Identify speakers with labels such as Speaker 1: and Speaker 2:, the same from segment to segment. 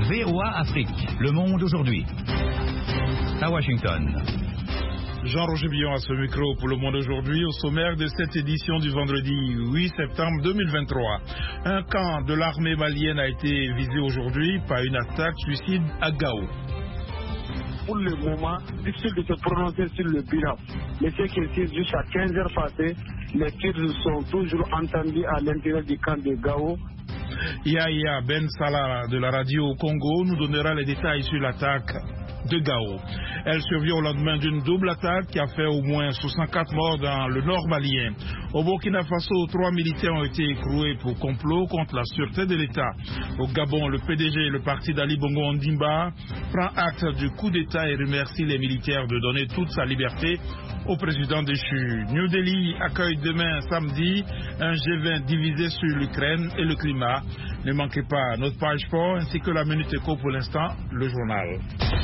Speaker 1: VOA Afrique, le monde aujourd'hui. À Washington.
Speaker 2: Jean-Roger Billon à ce micro pour Le Monde aujourd'hui, au sommaire de cette édition du vendredi 8 septembre 2023. Un camp de l'armée malienne a été visé aujourd'hui par une attaque suicide à Gao.
Speaker 3: Pour le moment, difficile de se prononcer sur le bilan. Mais ce qui est sûr, jusqu'à 15h passées, les tirs sont toujours entendus à l'intérieur du camp de Gao.
Speaker 2: Yahya Ben Salah de la radio au Congo nous donnera les détails sur l'attaque de Gao. Elle survient au lendemain d'une double attaque qui a fait au moins 64 morts dans le nord malien. Au Burkina Faso, 3 militaires ont été écroués pour complot contre la sûreté de l'État. Au Gabon, le PDG, le parti d'Ali Bongo Ondimba, prend acte du coup d'État et remercie les militaires de donner toute sa liberté au président déchu. New Delhi accueille demain samedi un G20 divisé sur l'Ukraine et le climat. Ne manquez pas notre page sport ainsi que la Minute Éco pour l'instant, le journal.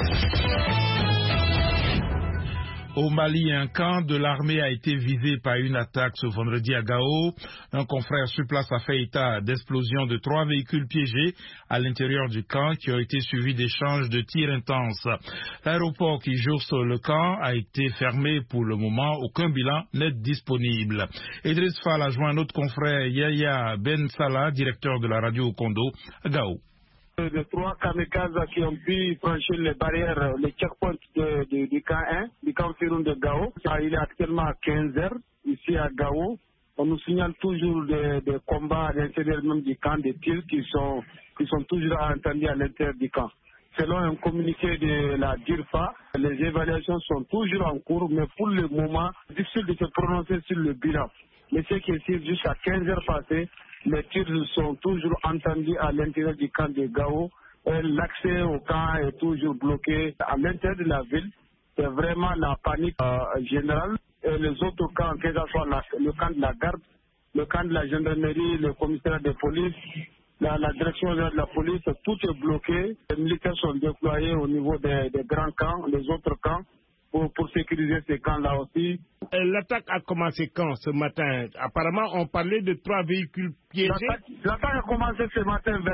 Speaker 2: Au Mali, un camp de l'armée a été visé par une attaque ce vendredi à Gao. Un confrère sur place a fait état d'explosion de 3 véhicules piégés à l'intérieur du camp qui ont été suivis d'échanges de tirs intenses. L'aéroport qui jouxte le camp a été fermé pour le moment. Aucun bilan n'est disponible. Idriss Fall a joint notre confrère Yahya Ben Salah, directeur de la radio au Kondo, à Gao.
Speaker 3: De 3 kamikazes qui ont pu franchir les barrières, les checkpoints du camp 1, du camp Firoun de Gao. Il est actuellement à 15h ici à Gao. On nous signale toujours des combats à l'intérieur même du camp, des tirs qui sont toujours entendus à l'intérieur du camp. Selon un communiqué de la DIRFA, les évaluations sont toujours en cours, mais pour le moment, difficile de se prononcer sur le bilan. Mais ce qui est sûr, jusqu'à 15h passées, les tirs sont toujours entendus à l'intérieur du camp de Gao. L'accès au camp est toujours bloqué à l'intérieur de la ville. C'est vraiment la panique générale. Et les autres camps, que ce soit le camp de la garde, le camp de la gendarmerie, le commissariat de police, la direction de la police, tout est bloqué. Les militaires sont déployés au niveau des grands camps, les autres camps, pour sécuriser ces camps-là aussi.
Speaker 4: L'attaque a commencé quand ce matin? Apparemment, on parlait de 3 véhicules piégés.
Speaker 3: L'attaque a commencé ce matin vers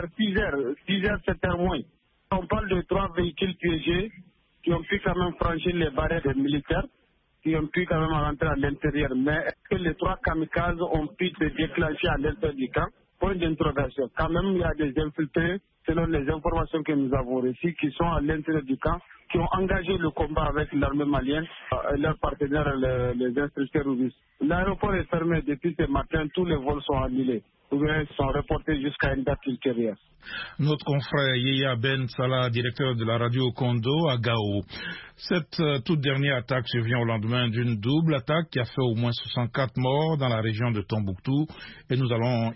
Speaker 3: 6h, 7h moins. On parle de 3 véhicules piégés qui ont pu quand même franchir les barrières des militaires, qui ont pu quand même rentrer à l'intérieur. Mais est-ce que les 3 kamikazes ont pu se déclencher à l'intérieur du camp? Point d'interrogation. Quand même, il y a des infiltrés, selon les informations que nous avons reçues, qui sont à l'intérieur du camp, qui ont engagé le combat avec l'armée malienne et leurs partenaires, les instructeurs russes. L'aéroport est fermé depuis ce matin, tous les vols sont annulés ou bien sont reportés jusqu'à une date ultérieure.
Speaker 2: Notre confrère Yahya Ben Salah, directeur de la radio Kondo à Gao. Cette toute dernière attaque survient au lendemain d'une double attaque qui a fait au moins 64 morts dans la région de Tombouctou et nous allons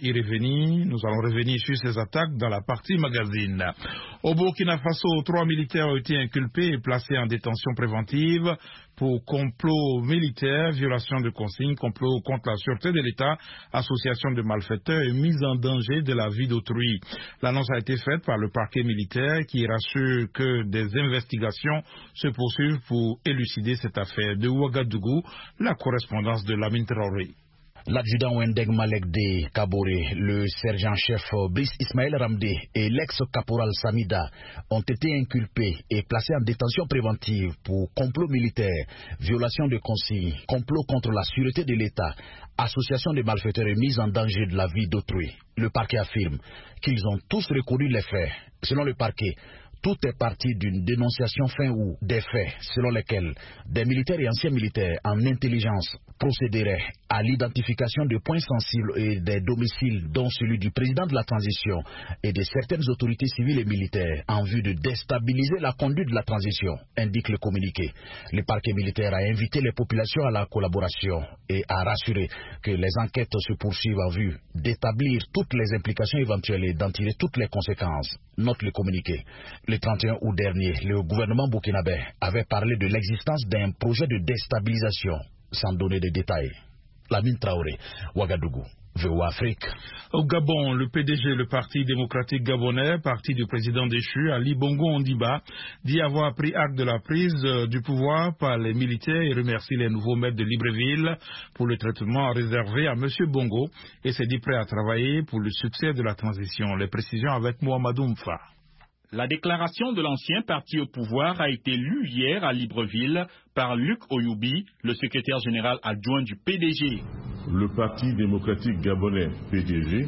Speaker 2: revenir sur ces attaques dans la partie magazine. Au Burkina Faso, 3 militaires ont été inculpés et placés en détention préventive pour complot militaire, violation de consignes, complot contre la sûreté de l'État, association de malfaiteurs et mise en danger de la vie d'autrui. L'annonce a été faite par le parquet militaire qui rassure que des investigations se poursuivent pour élucider cette affaire. De Ouagadougou, la correspondance de Lamine Traoré.
Speaker 5: L'adjudant Wendeg Malek de Kaboré, le sergent-chef Brice Ismaël Ramdé et l'ex-caporal Samida ont été inculpés et placés en détention préventive pour complot militaire, violation de consignes, complot contre la sûreté de l'État, association de malfaiteurs et mise en danger de la vie d'autrui. Le parquet affirme qu'ils ont tous reconnu les faits. Selon le parquet, tout est parti d'une dénonciation fin août des faits selon lesquels des militaires et anciens militaires en intelligence procéderaient à l'identification de points sensibles et des domiciles dont celui du président de la transition et de certaines autorités civiles et militaires en vue de déstabiliser la conduite de la transition, indique le communiqué. Le parquet militaire a invité les populations à la collaboration et a rassuré que les enquêtes se poursuivent en vue d'établir toutes les implications éventuelles et d'en tirer toutes les conséquences. Note le communiqué. Le 31 août dernier, le gouvernement burkinabé avait parlé de l'existence d'un projet de déstabilisation, sans donner de détails. Lamine Traoré, Ouagadougou, VOA Afrique.
Speaker 2: Au Gabon, le PDG, le Parti démocratique gabonais, parti du président déchu, Ali Bongo Ondimba, dit avoir pris acte de la prise du pouvoir par les militaires et remercie les nouveaux maîtres de Libreville pour le traitement réservé à M. Bongo et s'est dit prêt à travailler pour le succès de la transition. Les précisions avec Mohamedou Mfa.
Speaker 6: La déclaration de l'ancien parti au pouvoir a été lue hier à Libreville par Luc Oyoubi, le secrétaire général adjoint du PDG.
Speaker 7: Le Parti démocratique gabonais PDG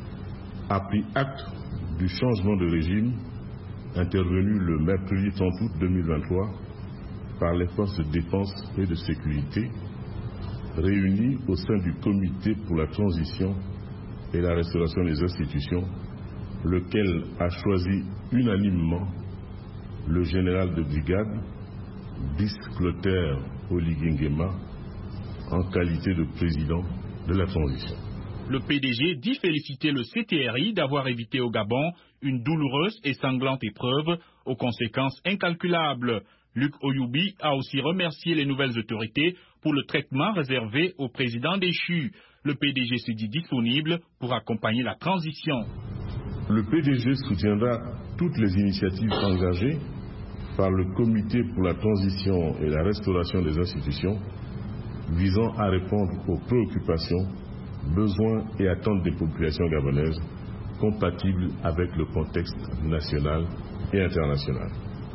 Speaker 7: a pris acte du changement de régime intervenu le mercredi 30 août 2023 par les forces de défense et de sécurité réunies au sein du Comité pour la transition et la restauration des institutions, lequel a choisi unanimement le général de brigade Brice Clotaire Oligui Nguema en qualité de président de la transition.
Speaker 6: Le PDG dit féliciter le CTRI d'avoir évité au Gabon une douloureuse et sanglante épreuve aux conséquences incalculables. Luc Oyoubi a aussi remercié les nouvelles autorités pour le traitement réservé au président déchu. Le PDG se dit disponible pour accompagner la transition.
Speaker 7: Le PDG soutiendra toutes les initiatives engagées par le Comité pour la transition et la restauration des institutions visant à répondre aux préoccupations, besoins et attentes des populations gabonaises compatibles avec le contexte national et international.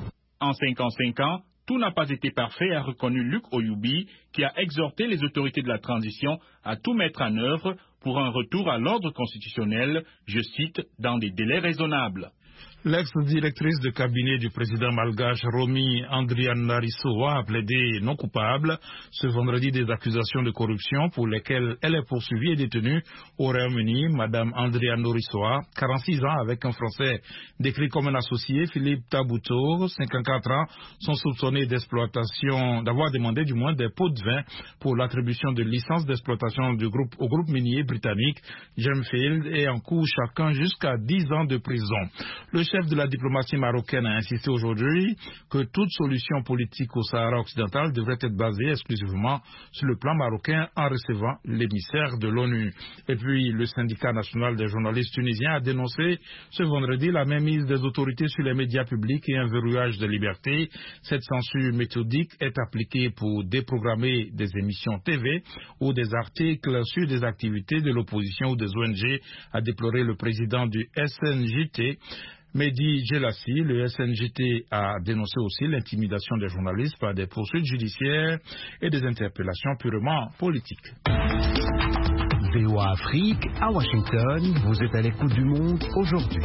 Speaker 6: En 55 ans, tout n'a pas été parfait, a reconnu Luc Oyoubi, qui a exhorté les autorités de la transition à tout mettre en œuvre pour un retour à l'ordre constitutionnel, je cite, dans des délais raisonnables.
Speaker 2: L'ex-directrice de cabinet du président malgache Romy Andrianarisoa a plaidé non coupable ce vendredi des accusations de corruption pour lesquelles elle est poursuivie et détenue au Royaume-Uni. Madame Andrianarisoa, 46 ans, avec un Français décrit comme un associé, Philippe Tabouto, 54 ans, sont soupçonnés d'exploitation, d'avoir demandé du moins des pots de vin pour l'attribution de licences d'exploitation au groupe minier britannique Gemfield et en cours chacun jusqu'à 10 ans de prison. Le chef de la diplomatie marocaine a insisté aujourd'hui que toute solution politique au Sahara occidental devrait être basée exclusivement sur le plan marocain en recevant l'émissaire de l'ONU. Et puis, le syndicat national des journalistes tunisiens a dénoncé ce vendredi la mainmise des autorités sur les médias publics et un verrouillage des libertés. Cette censure méthodique est appliquée pour déprogrammer des émissions TV ou des articles sur des activités de l'opposition ou des ONG, a déploré le président du SNJT. Mehdi Jelassi, le SNJT a dénoncé aussi l'intimidation des journalistes par des poursuites judiciaires et des interpellations purement politiques.
Speaker 8: VOA Afrique, à Washington, vous êtes à l'écoute du monde aujourd'hui.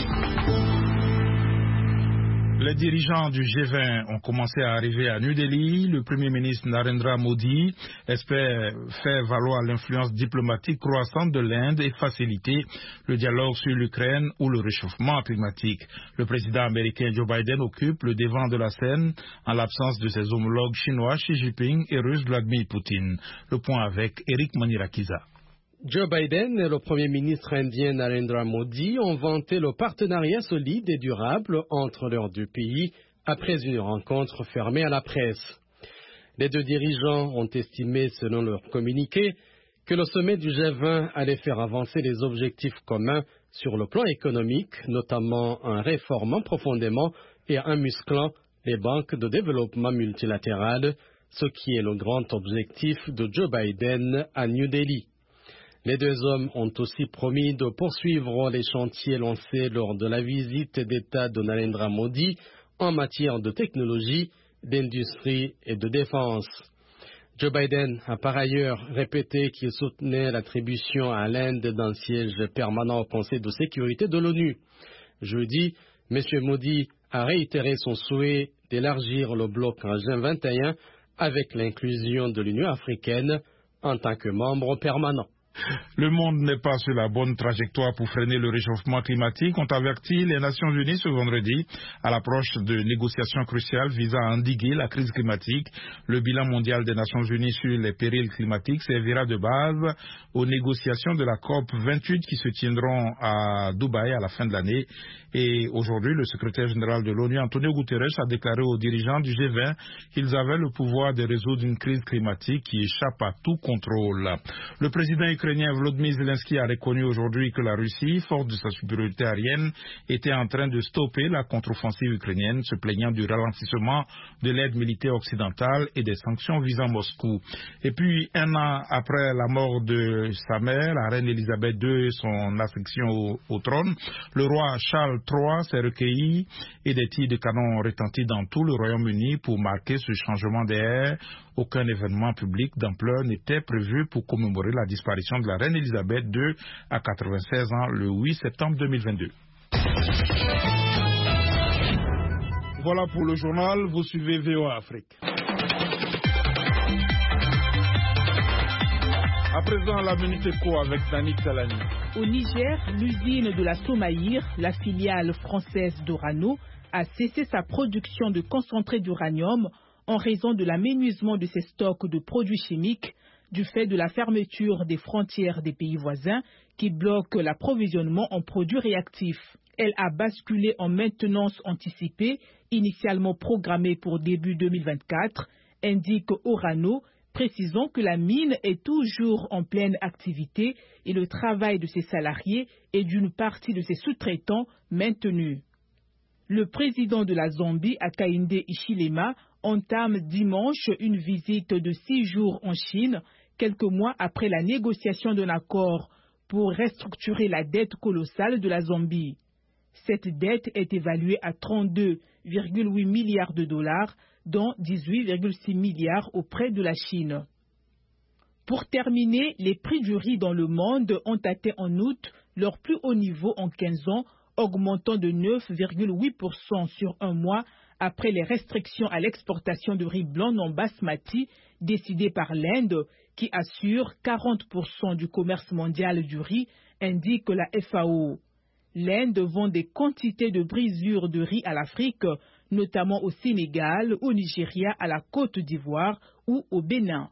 Speaker 2: Les dirigeants du G20 ont commencé à arriver à New Delhi. Le Premier ministre Narendra Modi espère faire valoir l'influence diplomatique croissante de l'Inde et faciliter le dialogue sur l'Ukraine ou le réchauffement climatique. Le président américain Joe Biden occupe le devant de la scène en l'absence de ses homologues chinois Xi Jinping et russe Vladimir Poutine. Le point avec Eric Manirakiza.
Speaker 9: Joe Biden et le Premier ministre indien Narendra Modi ont vanté le partenariat solide et durable entre leurs deux pays après une rencontre fermée à la presse. Les deux dirigeants ont estimé, selon leur communiqué, que le sommet du G20 allait faire avancer les objectifs communs sur le plan économique, notamment en réformant profondément et en musclant les banques de développement multilatérales, ce qui est le grand objectif de Joe Biden à New Delhi. Les deux hommes ont aussi promis de poursuivre les chantiers lancés lors de la visite d'État de Narendra Modi en matière de technologie, d'industrie et de défense. Joe Biden a par ailleurs répété qu'il soutenait l'attribution à l'Inde d'un siège permanent au Conseil de sécurité de l'ONU. Jeudi, M. Modi a réitéré son souhait d'élargir le bloc en G21 avec l'inclusion de l'Union africaine en tant que membre permanent.
Speaker 2: Le monde n'est pas sur la bonne trajectoire pour freiner le réchauffement climatique, ont averti les Nations Unies ce vendredi à l'approche de négociations cruciales visant à endiguer la crise climatique. Le bilan mondial des Nations Unies sur les périls climatiques servira de base aux négociations de la COP 28 qui se tiendront à Dubaï à la fin de l'année. Et aujourd'hui, le secrétaire général de l'ONU, Antonio Guterres, a déclaré aux dirigeants du G20 qu'ils avaient le pouvoir de résoudre une crise climatique qui échappe à tout contrôle. Le président ukrainien Ukrainien Volodymyr Zelensky a reconnu aujourd'hui que la Russie, forte de sa supériorité aérienne, était en train de stopper la contre-offensive ukrainienne, se plaignant du ralentissement de l'aide militaire occidentale et des sanctions visant Moscou. Et puis, un an après la mort de sa mère, la reine Elisabeth II, son accession au trône, le roi Charles III s'est recueilli et des tirs de canon ont retenti dans tout le Royaume-Uni pour marquer ce changement d'ère. Aucun événement public d'ampleur n'était prévu pour commémorer la disparition de la reine Elisabeth II à 96 ans le 8 septembre 2022. Voilà pour le journal, vous suivez VOA Afrique. À présent, la Minute Éco avec Dani Kalani.
Speaker 10: Au Niger, l'usine de la Somaïr, la filiale française d'Orano, a cessé sa production de concentré d'uranium en raison de l'aménuisement de ses stocks de produits chimiques du fait de la fermeture des frontières des pays voisins qui bloquent l'approvisionnement en produits réactifs. Elle a basculé en maintenance anticipée, initialement programmée pour début 2024, indique Orano, précisant que la mine est toujours en pleine activité et le travail de ses salariés et d'une partie de ses sous-traitants maintenu. Le président de la Zambie, Hakainde Hichilema, entame dimanche une visite de 6 jours en Chine, quelques mois après la négociation d'un accord pour restructurer la dette colossale de la Zambie. Cette dette est évaluée à 32,8 milliards de dollars, dont 18,6 milliards auprès de la Chine. Pour terminer, les prix du riz dans le monde ont atteint en août leur plus haut niveau en 15 ans, augmentant de 9,8% sur un mois après les restrictions à l'exportation de riz blanc non basmati décidées par l'Inde, qui assure 40% du commerce mondial du riz, indique la FAO. L'Inde vend des quantités de brisures de riz à l'Afrique, notamment au Sénégal, au Nigeria, à la Côte d'Ivoire ou au Bénin.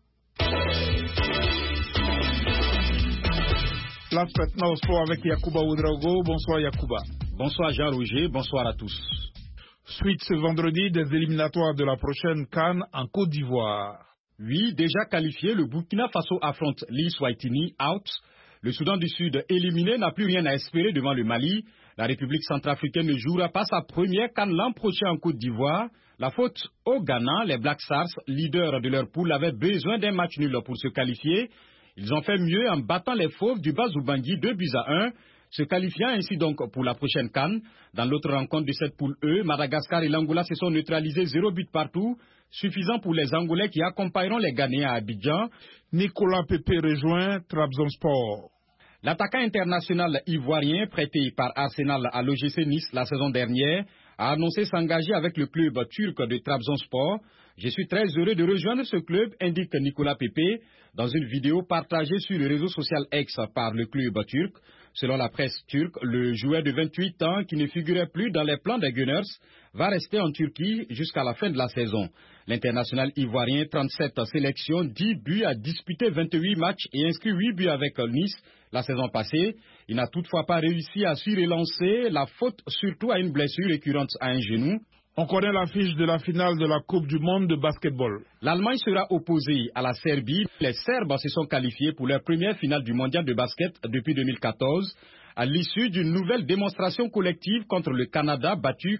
Speaker 2: Place maintenant au sport avec Yacouba Ouedraogo. Bonsoir Yacouba.
Speaker 11: Bonsoir Jean-Roger, bonsoir à tous.
Speaker 2: Suite ce vendredi des éliminatoires de la prochaine CAN en Côte d'Ivoire.
Speaker 11: Oui, déjà qualifié, le Burkina Faso affronte l'Eswatini out. Le Soudan du Sud éliminé n'a plus rien à espérer devant le Mali. La République centrafricaine ne jouera pas sa première CAN l'an prochain en Côte d'Ivoire. La faute au Ghana, les Black Stars, leaders de leur poule, avaient besoin d'un match nul pour se qualifier. Ils ont fait mieux en battant les Fauves du Bas-Zoubangui 2-1, se qualifiant ainsi donc pour la prochaine CAN. Dans l'autre rencontre de cette poule E, Madagascar et l'Angola se sont neutralisés 0 but partout, suffisant pour les Angolais qui accompagneront les Ghanéens à Abidjan.
Speaker 2: Nicolas Pepe rejoint Trabzonspor.
Speaker 11: L'attaquant international ivoirien prêté par Arsenal à l'OGC Nice la saison dernière a annoncé s'engager avec le club turc de Trabzonspor. Je suis très heureux de rejoindre ce club, indique Nicolas Pepe dans une vidéo partagée sur le réseau social X par le club turc. Selon la presse turque, le joueur de 28 ans qui ne figurait plus dans les plans des Gunners va rester en Turquie jusqu'à la fin de la saison. L'international ivoirien, 37 sélections, 10 buts, a disputé 28 matchs et inscrit 8 buts avec Nice la saison passée. Il n'a toutefois pas réussi à se relancer, la faute surtout à une blessure récurrente à un genou.
Speaker 2: On connaît l'affiche de la finale de la Coupe du Monde de basketball.
Speaker 11: L'Allemagne sera opposée à la Serbie. Les Serbes se sont qualifiés pour leur première finale du mondial de basket depuis 2014, à l'issue d'une nouvelle démonstration collective contre le Canada battu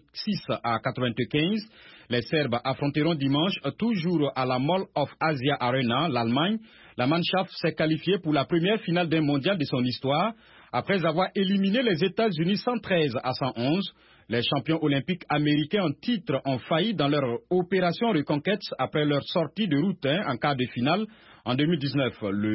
Speaker 11: 86-95. Les Serbes affronteront dimanche, toujours à la Mall of Asia Arena, l'Allemagne. La Mannschaft s'est qualifiée pour la première finale d'un mondial de son histoire, après avoir éliminé les États-Unis 113-111. Les champions olympiques américains en titre ont failli dans leur opération reconquête après leur sortie de route en quart de finale en 2019.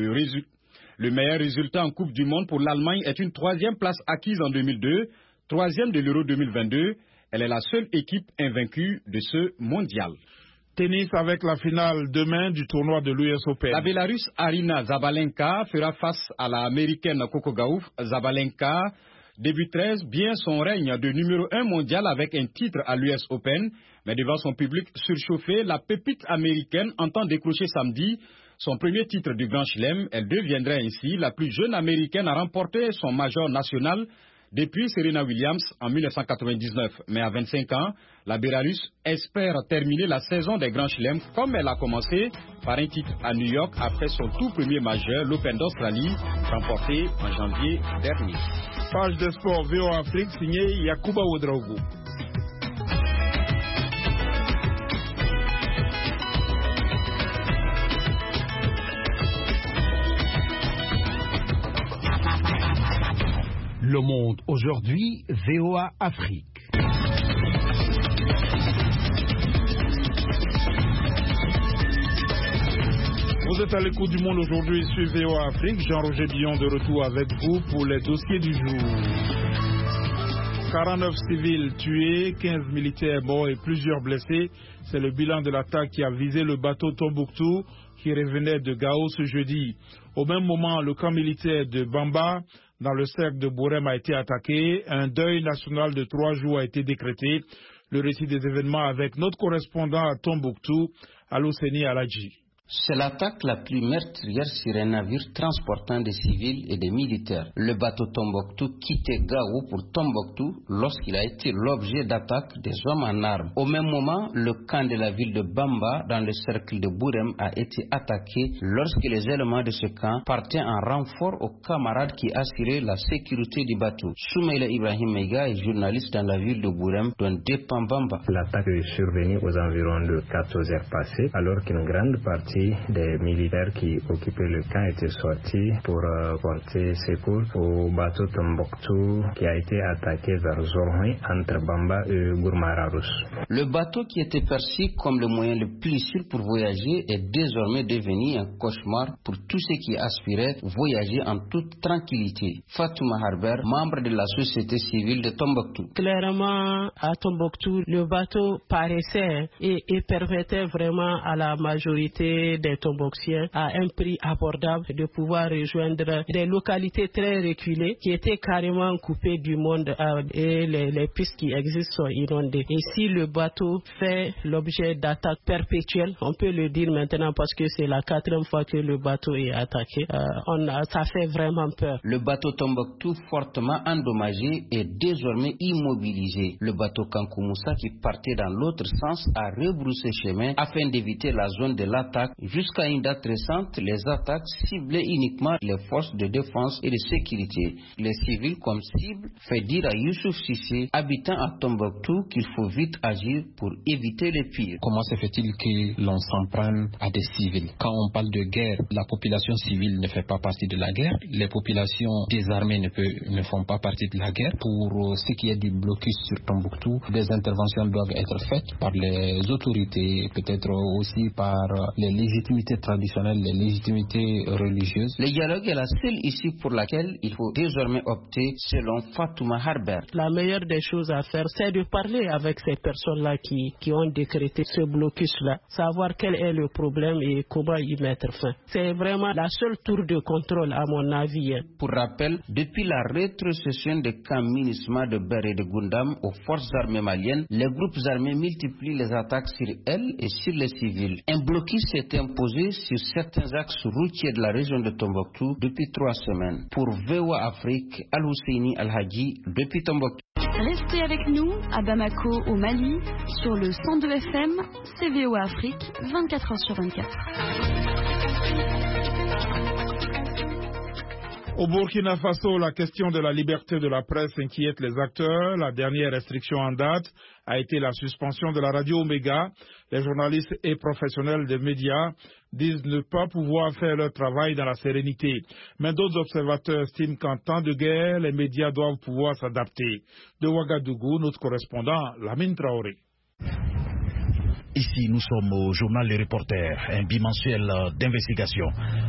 Speaker 11: Le meilleur résultat en Coupe du Monde pour l'Allemagne est une 3e place acquise en 2002, 3e de l'Euro 2022. Elle est la seule équipe invaincue de ce mondial.
Speaker 2: Tennis avec la finale demain du tournoi de l'US Open.
Speaker 11: La Bélarusse Arina Zabalenka fera face à l'américaine Coco Gauff. Zabalenka débuterait bien son règne de numéro 1 mondial avec un titre à l'US Open, mais devant son public surchauffé, la pépite américaine entend décrocher samedi son premier titre du Grand Chelem. Elle deviendrait ainsi la plus jeune américaine à remporter son major national depuis Serena Williams en 1999. Mais à 25 ans, la Bélarus espère terminer la saison des Grands Chelems comme elle a commencé par un titre à New York après son tout premier majeur, l'Open d'Australie, remporté en janvier dernier.
Speaker 2: Page de sport VOA Afrique signée Yacouba Ouedraogo.
Speaker 8: Le Monde aujourd'hui, VOA Afrique.
Speaker 2: Vous êtes à l'écoute du Monde aujourd'hui sur VOA Afrique. Jean-Roger Billon de retour avec vous pour les dossiers du jour. 49 civils tués, 15 militaires morts et plusieurs blessés. C'est le bilan de l'attaque qui a visé le bateau Tombouctou qui revenait de Gao ce jeudi. Au même moment, le camp militaire de Bamba, dans le cercle de Bourem, a été attaqué. Un deuil national de 3 jours a été décrété. Le récit des événements avec notre correspondant à Tombouctou, Aloseni Aladji.
Speaker 12: C'est l'attaque la plus meurtrière sur un navire transportant des civils et des militaires. Le bateau Tombouctou quittait Gao pour Tombouctou lorsqu'il a été l'objet d'attaques des hommes en armes. Au même moment, le camp de la ville de Bamba, dans le cercle de Bourem, a été attaqué lorsque les éléments de ce camp partaient en renfort aux camarades qui assuraient la sécurité du bateau. Soumaïla Ibrahim Meiga est journaliste dans la ville de Bourem, dont dépend Bamba.
Speaker 13: L'attaque est survenue aux environs de 14 heures passées, alors qu'une grande partie des militaires qui occupaient le camp étaient sortis pour porter secours au bateau Tombouctou qui a été attaqué vers Zorhoui entre Bamba et Gourmararous.
Speaker 12: Le bateau qui était perçu comme le moyen le plus sûr pour voyager est désormais devenu un cauchemar pour tous ceux qui aspiraient voyager en toute tranquillité. Fatouma Harber, membre de la société civile de Tombouctou.
Speaker 14: Clairement, à Tombouctou, le bateau paraissait et permettait vraiment à la majorité des Tombouctiens à un prix abordable de pouvoir rejoindre des localités très reculées qui étaient carrément coupées du monde et les pistes qui existent sont inondées. Et si le bateau fait l'objet d'attaques perpétuelles, on peut le dire maintenant parce que c'est la 4e fois que le bateau est attaqué, ça fait vraiment peur.
Speaker 12: Le bateau Tombouctou, fortement endommagé, est désormais immobilisé. Le bateau Kankoumoussa qui partait dans l'autre sens a rebroussé chemin afin d'éviter la zone de l'attaque. Jusqu'à une date récente, les attaques ciblaient uniquement les forces de défense et de sécurité. Les civils comme cible fait dire à Youssouf Sissé, habitant à Tombouctou, qu'il faut vite agir pour éviter le pire.
Speaker 15: Comment se fait-il que l'on s'en prenne à des civils? Quand on parle de guerre, la population civile ne fait pas partie de la guerre. Les populations désarmées ne font pas partie de la guerre. Pour ce qui est du blocus sur Tombouctou, des interventions doivent être faites par les autorités, peut-être aussi par les légitimités traditionnelles, les légitimités religieuses.
Speaker 12: Le dialogue est la seule issue pour laquelle il faut désormais opter, selon Fatouma Harber.
Speaker 14: La meilleure des choses à faire, c'est de parler avec ces personnes-là qui ont décrété ce blocus-là, savoir quel est le problème et comment y mettre fin. C'est vraiment la seule tour de contrôle, à mon avis.
Speaker 12: Pour rappel, depuis la rétrocession des camps MINUSMA de Ber et de Gundam aux forces armées maliennes, les groupes armés multiplient les attaques sur elles et sur les civils. Un blocus s'est imposé sur certains axes routiers de la région de Tombouctou depuis 3 semaines. Pour VOA Afrique, Al-Husseini Al-Hadji depuis Tombouctou.
Speaker 16: Restez avec nous à Bamako au Mali sur le 102 FM, c'est VOA Afrique, 24h sur 24.
Speaker 2: Au Burkina Faso, la question de la liberté de la presse inquiète les acteurs. La dernière restriction en date a été la suspension de la radio Omega. Les journalistes et professionnels des médias disent ne pas pouvoir faire leur travail dans la sérénité. Mais d'autres observateurs estiment qu'en temps de guerre, les médias doivent pouvoir s'adapter. De Ouagadougou, notre correspondant, Lamine Traoré.
Speaker 5: Ici, nous sommes au journal Les Reporters, un bimensuel d'investigation.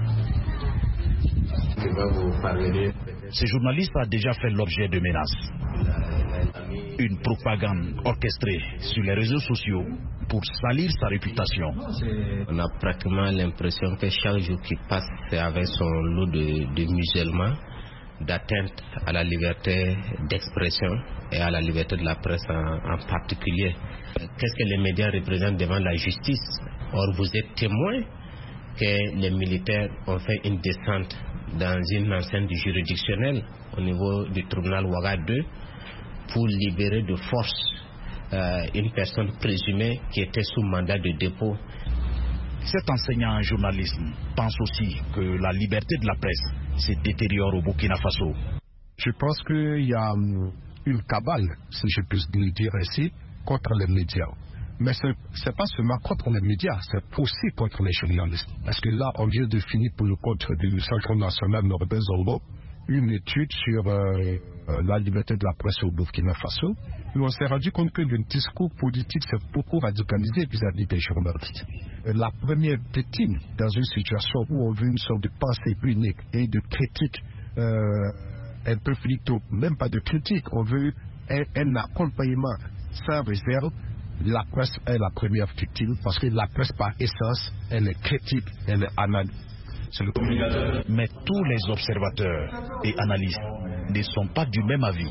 Speaker 5: Ce journaliste a déjà fait l'objet de menaces. Une propagande orchestrée sur les réseaux sociaux pour salir sa réputation.
Speaker 17: On a pratiquement l'impression que chaque jour qui passe, c'est avec son lot de musulmans, d'atteinte à la liberté d'expression et à la liberté de la presse en particulier. Qu'est-ce que les médias représentent devant la justice? Or, vous êtes témoin que les militaires ont fait une descente dans une enceinte juridictionnelle au niveau du tribunal Ouaga 2 pour libérer de force une personne présumée qui était sous mandat de dépôt.
Speaker 5: Cet enseignant en journalisme pense aussi que la liberté de la presse se détériore au Burkina Faso.
Speaker 18: Je pense qu'il y a une cabale, si je puis le dire ainsi, contre les médias. Mais ce n'est pas seulement contre les médias, c'est aussi contre les journalistes. Parce que là, on vient de finir pour le compte du Centre national Norbert Zongo une étude sur la liberté de la presse au Burkina Faso. Et on s'est rendu compte que le discours politique s'est beaucoup radicalisé vis-à-vis des journalistes. La première victime dans une situation où on veut une sorte de pensée unique et de critique un peu plutôt, même pas de critique, on veut un accompagnement sans réserve. La presse est la première victime parce que la presse par essence, elle est critique, elle est analyse.
Speaker 5: Mais tous les observateurs et analystes ne sont pas du même avis.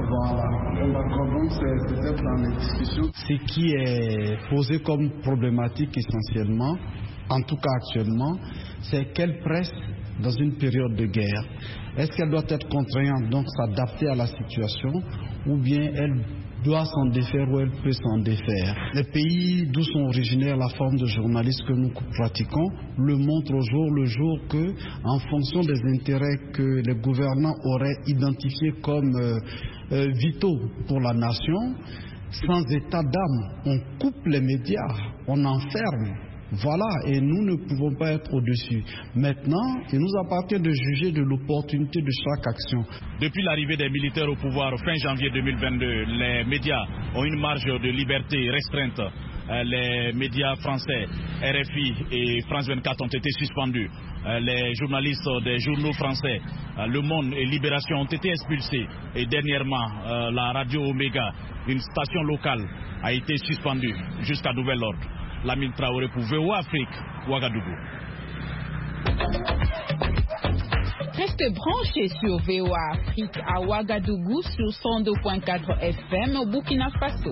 Speaker 19: Ce qui est posé comme problématique essentiellement, en tout cas actuellement, c'est quelle presse dans une période de guerre, est-ce qu'elle doit être contraignante, donc s'adapter à la situation, ou bien elle doit s'en défaire ou elle peut s'en défaire. Les pays d'où sont originaires la forme de journalisme que nous pratiquons le montrent au jour le jour que, en fonction des intérêts que les gouvernants auraient identifiés comme vitaux pour la nation, sans état d'âme, on coupe les médias, on enferme. Voilà, et nous ne pouvons pas être au-dessus. Maintenant, il nous appartient de juger de l'opportunité de chaque action.
Speaker 6: Depuis l'arrivée des militaires au pouvoir fin janvier 2022, les médias ont une marge de liberté restreinte. Les médias français, RFI et France 24 ont été suspendus. Les journalistes des journaux français, Le Monde et Libération ont été expulsés. Et dernièrement, la radio Omega, une station locale, a été suspendue jusqu'à nouvel ordre. Lamine Traoré pour VOA Afrique, Ouagadougou.
Speaker 10: Restez branchés sur VOA Afrique à Ouagadougou sur 102.4 FM au Burkina Faso.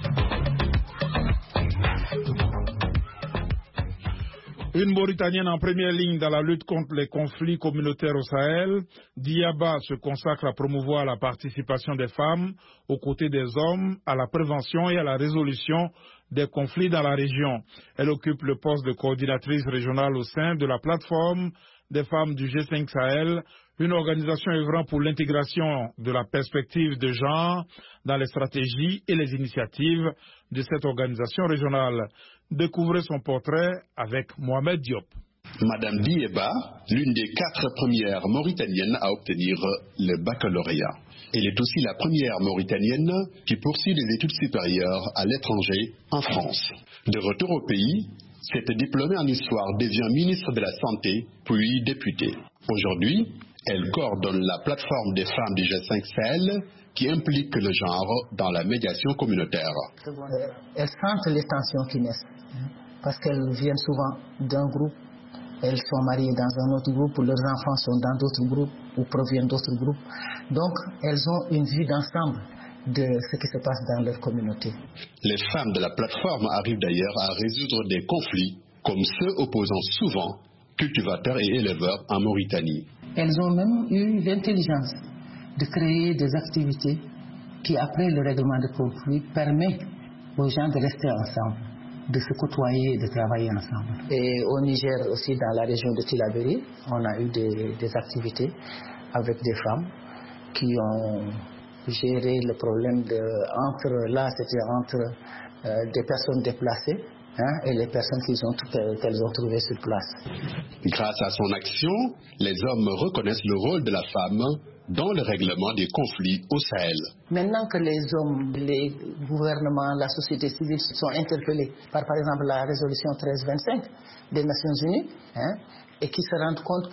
Speaker 2: Une Mauritanienne en première ligne dans la lutte contre les conflits communautaires au Sahel, Diaba se consacre à promouvoir la participation des femmes aux côtés des hommes à la prévention et à la résolution des conflits dans la région. Elle occupe le poste de coordinatrice régionale au sein de la plateforme des femmes du G5 Sahel, une organisation œuvrant pour l'intégration de la perspective de genre dans les stratégies et les initiatives de cette organisation régionale. Découvrez son portrait avec Mohamed Diop.
Speaker 20: Madame Dieba, l'une des 4 premières Mauritaniennes à obtenir le baccalauréat. Elle est aussi la première Mauritanienne qui poursuit des études supérieures à l'étranger, en France. De retour au pays, cette diplômée en histoire devient ministre de la Santé, puis députée. Aujourd'hui, elle coordonne la plateforme des femmes du G5 Sahel qui implique le genre dans la médiation communautaire.
Speaker 21: Elles sentent les tensions qui naissent, parce qu'elles viennent souvent d'un groupe, elles sont mariées dans un autre groupe, ou leurs enfants sont dans d'autres groupes, ou proviennent d'autres groupes. Donc, elles ont une vue d'ensemble de ce qui se passe dans leur communauté.
Speaker 20: Les femmes de la plateforme arrivent d'ailleurs à résoudre des conflits, comme ceux opposant souvent cultivateurs et éleveurs en Mauritanie.
Speaker 21: Elles ont même eu l'intelligence de créer des activités qui, après le règlement de conflit, permettent aux gens de rester ensemble, de se côtoyer et de travailler ensemble. Et au Niger aussi, dans la région de Tillabéri, on a eu des activités avec des femmes qui ont géré le problème c'était entre des personnes déplacées et les personnes qu'elles ont trouvées sur place.
Speaker 20: Grâce à son action, les hommes reconnaissent le rôle de la femme dans le règlement des conflits au Sahel.
Speaker 21: Maintenant que les hommes, les gouvernements, la société civile sont interpellés par exemple, la résolution 1325 des Nations Unies, et qui se rendent compte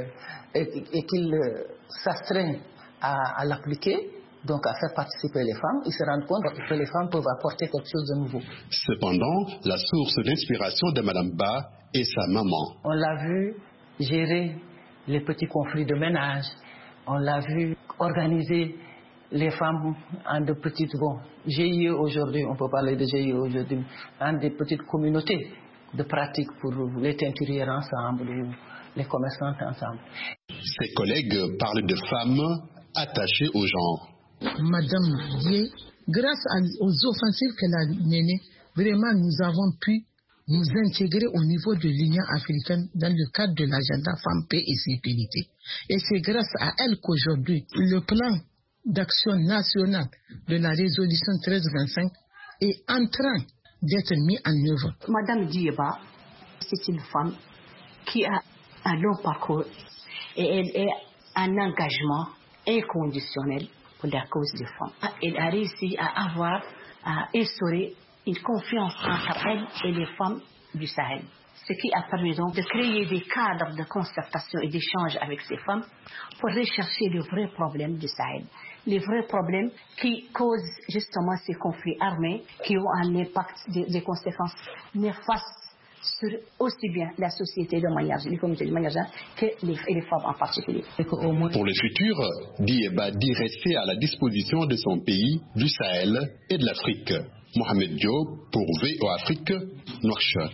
Speaker 21: qu'ils s'astreignent à l'appliquer, donc à faire participer les femmes, ils se rendent compte que les femmes peuvent apporter quelque chose de nouveau.
Speaker 20: Cependant, la source d'inspiration de Mme Ba est sa maman.
Speaker 21: On l'a vu gérer les petits conflits de ménage, on l'a vu organiser les femmes en de petites GIE aujourd'hui, on peut parler de GIE aujourd'hui, en des petites communautés de pratiques pour les teinturières ensemble, les commerçantes ensemble.
Speaker 20: Ses collègues parlent de femmes attachées au genre.
Speaker 1: Madame Dié, grâce aux offensives qu'elle a menées, vraiment nous avons pu nous intégrer au niveau de l'Union africaine dans le cadre de l'agenda Femmes, Paix et Sécurité. Et c'est grâce à elle qu'aujourd'hui, le plan d'action national de la résolution 1325 est en train d'être mis en œuvre.
Speaker 21: Madame Dieba, c'est une femme qui a un long parcours et elle est un engagement inconditionnel pour la cause des femmes. Elle a réussi à instaurer une confiance entre elle et les femmes du Sahel. Ce qui a permis donc de créer des cadres de concertation et d'échange avec ces femmes pour rechercher les vrais problèmes du Sahel. Les vrais problèmes qui causent justement ces conflits armés qui ont un impact, des conséquences néfastes sur aussi bien la société de manière, les communautés de manière générale, que les femmes en particulier.
Speaker 20: Pour le futur, Dieba dit rester à la disposition de son pays, du Sahel et de l'Afrique. Mohamed Diop pour VOA Afrique, Nouakchott.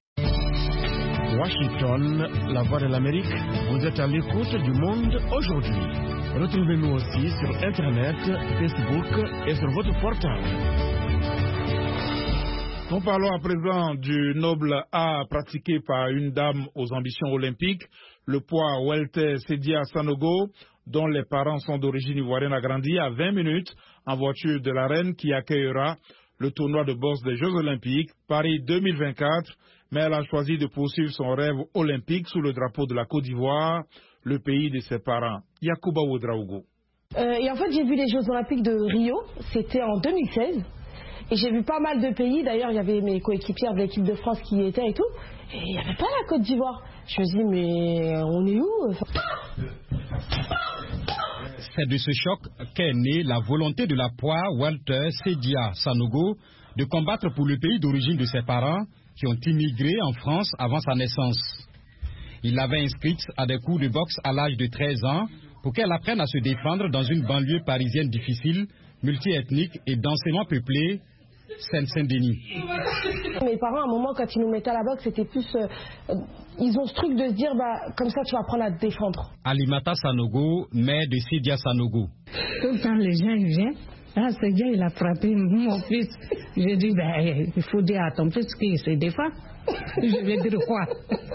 Speaker 4: Washington, la voix de l'Amérique, vous êtes à l'écoute du monde aujourd'hui. Retrouvez-nous aussi sur Internet, Facebook et sur votre portable.
Speaker 2: Nous parlons à présent du noble art pratiqué par une dame aux ambitions olympiques, le poids welter Sedia Sanogo, dont les parents sont d'origine ivoirienne, a grandi à 20 minutes en voiture de la reine qui accueillera le tournoi de boxe des Jeux Olympiques Paris 2024, mais elle a choisi de poursuivre son rêve olympique sous le drapeau de la Côte d'Ivoire, le pays de ses parents. Yacouba Ouedraogo.
Speaker 22: Et en fait, j'ai vu les Jeux Olympiques de Rio, c'était en 2016. Et j'ai vu pas mal de pays, d'ailleurs il y avait mes coéquipières de l'équipe de France qui y étaient et tout, et il n'y avait pas la Côte d'Ivoire. Je me suis dit, mais on est où?
Speaker 11: C'est de ce choc qu'est née la volonté de la poids welter Sedia Sanogo de combattre pour le pays d'origine de ses parents qui ont immigré en France avant sa naissance. Il l'avait inscrite à des cours de boxe à l'âge de 13 ans pour qu'elle apprenne à se défendre dans une banlieue parisienne difficile, multiethnique et densément peuplée, Seine-Saint-Denis.
Speaker 22: Mes parents, à un moment, quand ils nous mettaient à la boxe, c'était plus... ils ont ce truc de se dire, comme ça, tu vas apprendre à te défendre.
Speaker 11: Alimata Sanogo, mère de Sedia Sanogo.
Speaker 1: Tout le temps, les gens, ils viennent. Ah, ce gars, il a frappé mon fils. J'ai dit, il faut dire à ton fils qu'il se défend. Je vais dire quoi?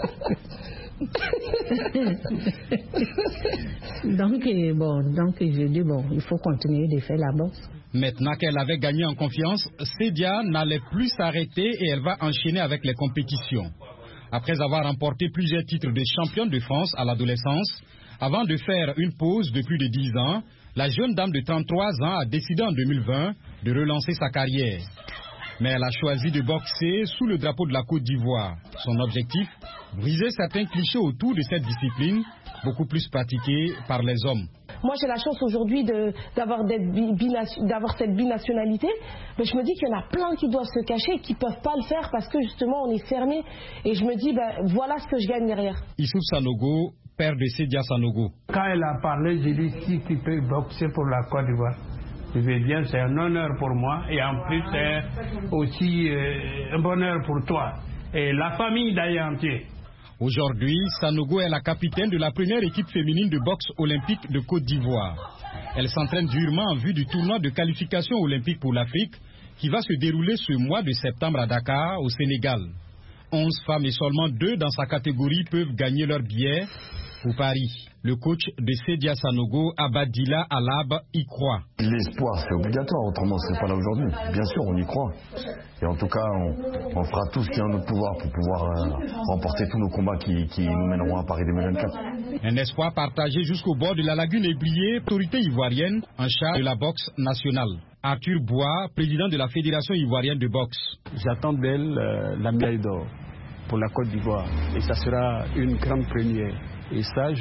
Speaker 1: donc j'ai dit, il faut continuer de faire la boxe.
Speaker 11: Maintenant qu'elle avait gagné en confiance, Sedia n'allait plus s'arrêter et elle va enchaîner avec les compétitions. Après avoir remporté plusieurs titres de championne de France à l'adolescence, avant de faire une pause de plus de 10 ans, la jeune dame de 33 ans a décidé en 2020 de relancer sa carrière. Mais elle a choisi de boxer sous le drapeau de la Côte d'Ivoire. Son objectif, briser certains clichés autour de cette discipline, beaucoup plus pratiquée par les hommes.
Speaker 22: Moi, j'ai la chance aujourd'hui d'avoir cette binationalité, mais je me dis qu'il y en a plein qui doivent se cacher et qui ne peuvent pas le faire parce que justement, on est fermé. Et je me dis, voilà ce que je gagne derrière.
Speaker 11: Issouf Sanogo, père de Sedia Sanogo.
Speaker 23: Quand elle a parlé, j'ai dit, si tu peux boxer pour la Côte d'Ivoire, je vais bien, c'est un honneur pour moi et en plus, c'est aussi un bonheur pour toi et la famille d'ailleurs entière.
Speaker 11: Aujourd'hui, Sanogo est la capitaine de la première équipe féminine de boxe olympique de Côte d'Ivoire. Elle s'entraîne durement en vue du tournoi de qualification olympique pour l'Afrique qui va se dérouler ce mois de septembre à Dakar, au Sénégal. 11 femmes et seulement 2 dans sa catégorie peuvent gagner leur billet pour Paris. Le coach de Sedia Sanogo, Abadila Alab, y croit.
Speaker 24: L'espoir, c'est obligatoire, autrement ce n'est pas là aujourd'hui. Bien sûr, on y croit. Et en tout cas, on fera tout ce qui est en notre pouvoir pour pouvoir remporter tous nos combats qui nous mèneront à Paris 2024.
Speaker 11: Un espoir partagé jusqu'au bord de la lagune Éblié, autorité ivoirienne en charge de la boxe nationale. Arthur Bois, président de la Fédération ivoirienne de boxe.
Speaker 25: J'attends d'elle la médaille d'or pour la Côte d'Ivoire. Et ça sera une grande première. Et ça,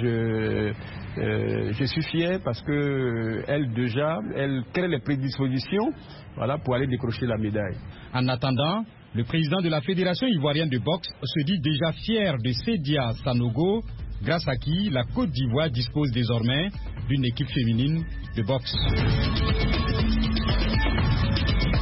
Speaker 25: je suis fier parce que elle crée les prédispositions pour aller décrocher la médaille.
Speaker 11: En attendant, le président de la Fédération ivoirienne de boxe se dit déjà fier de Sedia Sanogo, grâce à qui la Côte d'Ivoire dispose désormais d'une équipe féminine de boxe.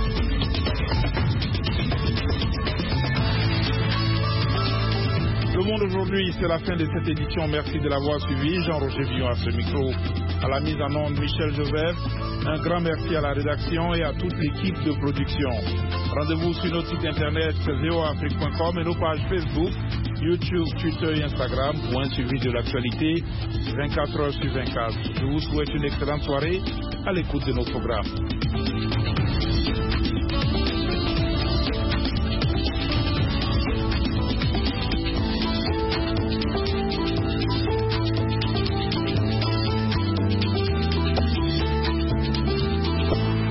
Speaker 2: Le monde aujourd'hui. C'est la fin de cette édition. Merci de l'avoir suivi. Jean-Roger Villon à ce micro. À la mise en onde, Michel Joseph. Un grand merci à la rédaction et à toute l'équipe de production. Rendez-vous sur notre site internet voaafrique.com et nos pages Facebook, YouTube, Twitter et Instagram pour un suivi de l'actualité 24 heures sur 24. Je vous souhaite une excellente soirée à l'écoute de nos programmes.